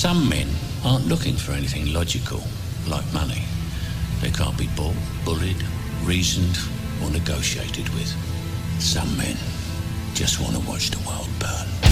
Some men aren't looking for anything logical, like money. They can't be bought, bullied, reasoned, or negotiated with. Some men just want to watch the world burn.